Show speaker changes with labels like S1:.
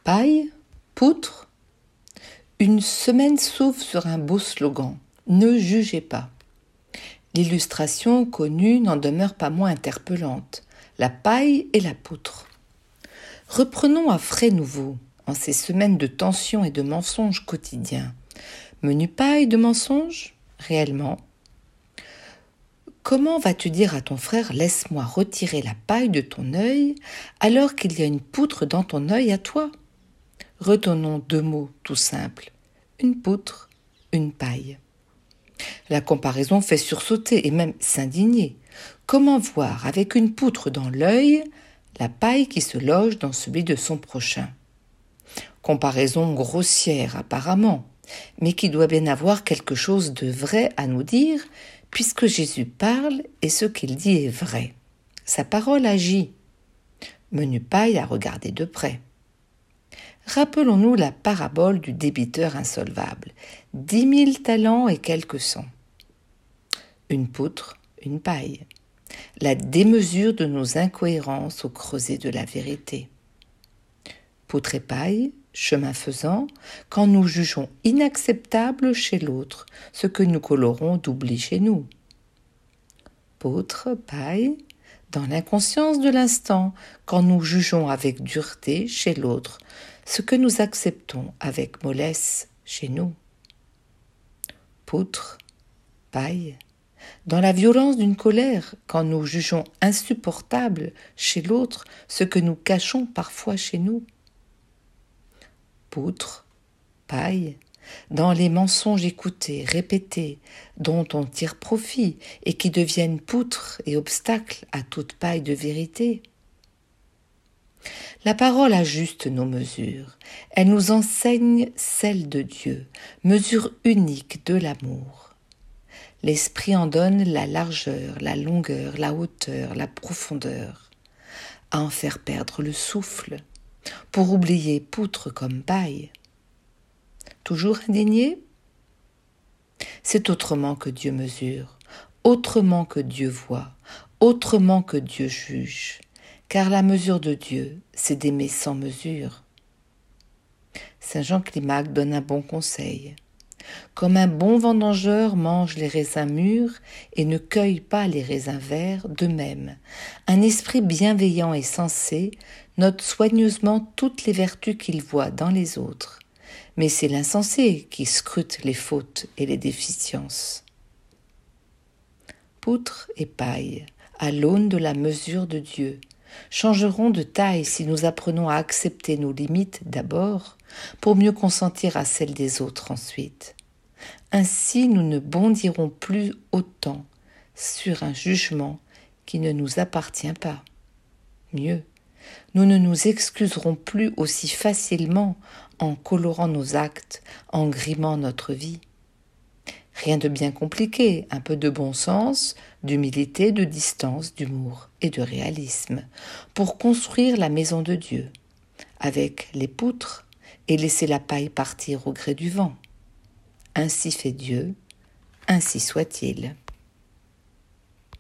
S1: Paille, poutre. Une semaine s'ouvre sur un beau slogan « Ne jugez pas ». L'illustration connue n'en demeure pas moins interpellante. La paille et la poutre. Reprenons à frais nouveaux, en ces semaines de tensions et de mensonges quotidiens. Menu paille de mensonges ? Réellement ? Comment vas-tu dire à ton frère « Laisse-moi retirer la paille de ton œil » alors qu'il y a une poutre dans ton œil à toi ? Retenons deux mots tout simples. Une poutre, une paille. La comparaison fait sursauter et même s'indigner. Comment voir avec une poutre dans l'œil la paille qui se loge dans celui de son prochain ? Comparaison grossière apparemment, mais qui doit bien avoir quelque chose de vrai à nous dire, puisque Jésus parle et ce qu'il dit est vrai. Sa parole agit. Menu paille à regarder de près. Rappelons-nous la parabole du débiteur insolvable. 10 000 talents et quelques cents. Une poutre, une paille. La démesure de nos incohérences au creuset de la vérité. Poutre et paille, chemin faisant, quand nous jugeons inacceptable chez l'autre ce que nous colorons d'oubli chez nous. Poutre, paille, dans l'inconscience de l'instant, quand nous jugeons avec dureté chez l'autre ce que nous acceptons avec mollesse chez nous. Poutre, paille, dans la violence d'une colère, quand nous jugeons insupportable chez l'autre ce que nous cachons parfois chez nous. Poutre, paille, dans les mensonges écoutés, répétés, dont on tire profit et qui deviennent poutres et obstacles à toute paille de vérité. La parole ajuste nos mesures, elle nous enseigne celle de Dieu, mesure unique de l'amour. L'esprit en donne la largeur, la longueur, la hauteur, la profondeur, à en faire perdre le souffle, pour oublier poutre comme paille. Toujours indigné ? C'est autrement que Dieu mesure, autrement que Dieu voit, autrement que Dieu juge, car la mesure de Dieu, c'est d'aimer sans mesure. Saint Jean Climac donne un bon conseil. Comme un bon vendangeur mange les raisins mûrs et ne cueille pas les raisins verts, de même, un esprit bienveillant et sensé note soigneusement toutes les vertus qu'il voit dans les autres. Mais c'est l'insensé qui scrute les fautes et les déficiences. Poutre et paille, à l'aune de la mesure de Dieu, changeront de taille si nous apprenons à accepter nos limites d'abord, pour mieux consentir à celles des autres ensuite. Ainsi, nous ne bondirons plus autant sur un jugement qui ne nous appartient pas. Mieux, nous ne nous excuserons plus aussi facilement en colorant nos actes, en grimant notre vie. Rien de bien compliqué, un peu de bon sens, d'humilité, de distance, d'humour et de réalisme, pour construire la maison de Dieu, avec les poutres et laisser la paille partir au gré du vent. Ainsi fait Dieu, ainsi soit-il.